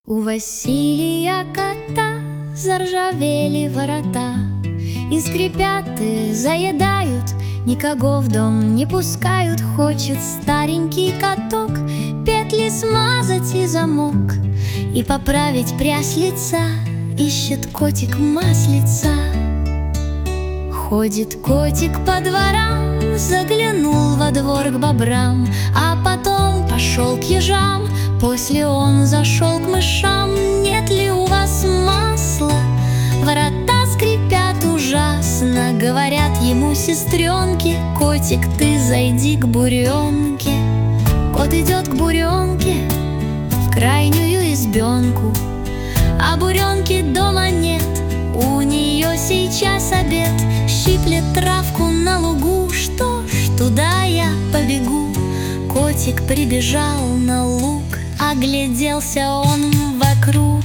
У Василия кота заржавели ворота, и скрипят, и заедают, никого в дом не пускают. Хочет старенький каток петли смазать и замок, и поправить прядь лица. Ищет котик маслица. Ходит котик по дворам, заглянул во двор к бобрам, а потом пошел к ежам. После он зашел к мышам. Нет ли у вас масла? Ворота скрипят ужасно. Говорят ему сестренки: котик, ты зайди к буренке. Кот идет к буренке, в крайнюю избенку, а буренки дома нет. У нее сейчас обед. Щиплет травку на лугу. Что ж, туда я побегу. Котик прибежал на луг, огляделся он вокруг.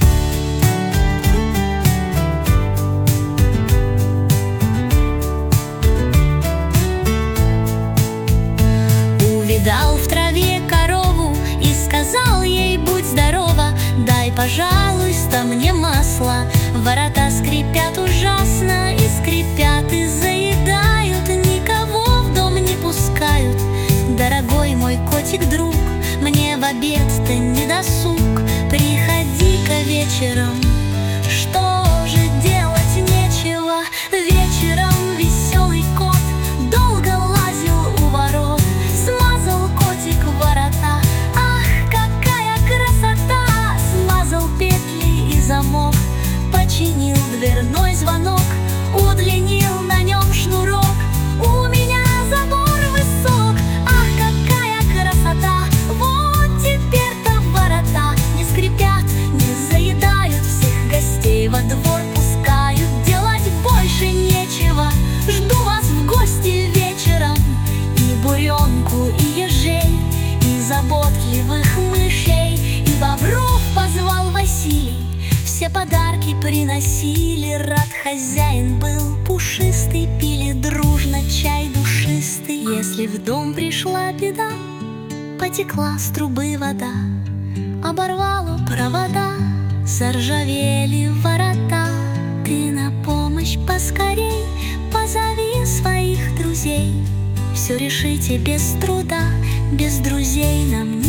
Увидал в траве корову и сказал ей: будь здорова, дай, пожалуйста, мне масла. Ворота скрипят ужасно, и скрипят, и заедают, никого в дом не пускают. Дорогой мой котик-друг, мне в обед-то не досуг. Приходи-ка вечером, что же делать нечего. Вечером веселый кот долго лазил у ворот. Смазал котик ворота, ах, какая красота! Смазал петли и замок, починил дверной звонок, удлинил на нем шнурок. У меня забор высок, ах, какая красота! Вот теперь-то ворота не скрипят, не заедают, всех гостей во двор пускают. Делать больше нечего, жду вас в гости вечером. И буренку, и ежей, и заботливых мышей, и бобров позвал Василий. Все подарки приносили, рад хозяин был пушистый. Пили дружно чай душистый. Если в дом пришла беда, потекла с трубы вода, оборвала провода, заржавели ворота. Ты на помощь поскорей позови своих друзей. Все решите без труда, без друзей нам